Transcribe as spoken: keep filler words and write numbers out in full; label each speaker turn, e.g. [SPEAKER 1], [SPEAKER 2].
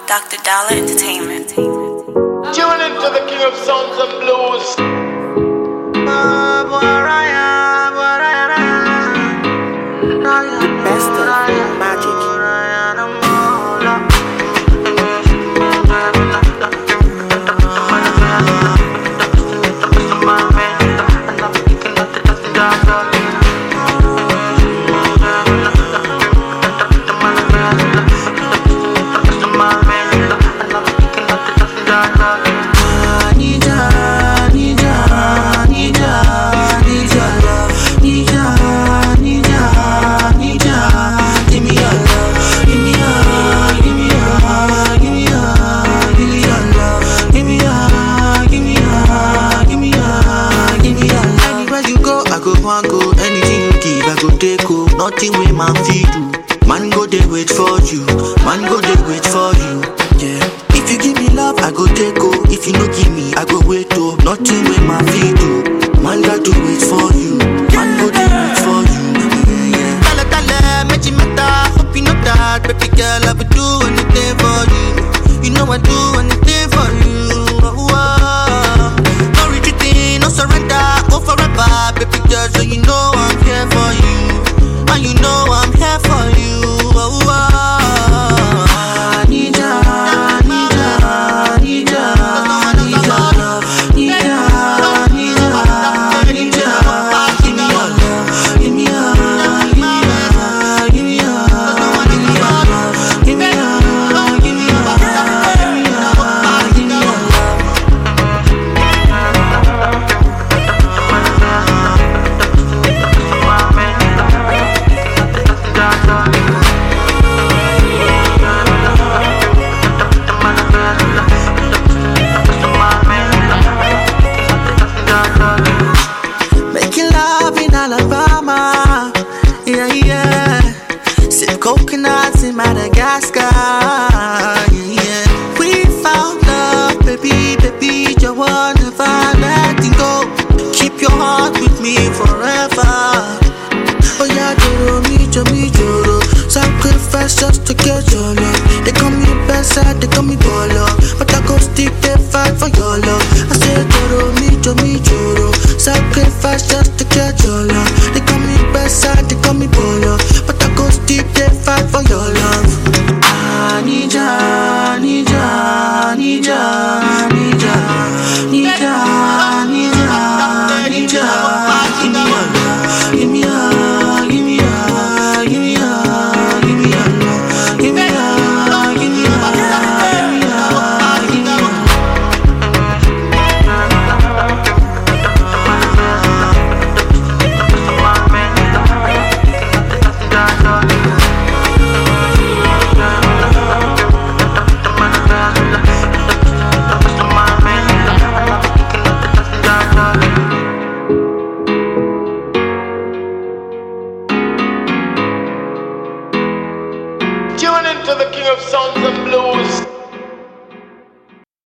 [SPEAKER 1] Doctor Dollar Entertainment.
[SPEAKER 2] Tune into the king of sounds and blues.
[SPEAKER 3] Best of magic.
[SPEAKER 4] Nothing wey man fit do. Man go dey wait for you. Man go dey wait for you. Yeah. If you give me love, I go take oh. If you no give me, I go wait oh. Nothing wey man fit do. Man got to wait for you. Man go dey wait for you. Yeah, yeah. Tell tell make you matter. Hope you know that, baby girl. I would do anything for you. You know I do anything for you. Oh, oh. No retreating, no surrender. Go forever, baby girl. So you know I'm here for you. And you know I'm here for you. Oh, oh. I need ya, I need ya, I need ya, I need ya love. Need ya, need ya, need ya. Give me your love, give me your, give me your, give me your, give me your love. Give me your, give me your, give me your, give me your love. Making love in Alabama, yeah, yeah. Sip coconuts in Madagascar, yeah, yeah. We found love, baby, baby, you won't never let it go. Keep your heart with me forever. Oh yeah, Joro, me, Joro, me, Joro. Sacrifice just to get your love. They call me best side, they call me baller, but I go stick they fight for your love. I said Joro, me, Joro, me, Joro. Sacrifice just to get your love. They call me best side, they call me baller, but I go stick they fight for your love. I need ya, I need ya, I need ya, I need ya, need ya, need ya, need ya. Give me your love, give me your, give me your, give me your, give me your love, give me your, give me your, give me your, give me your.
[SPEAKER 2] Tune into the king of sounds and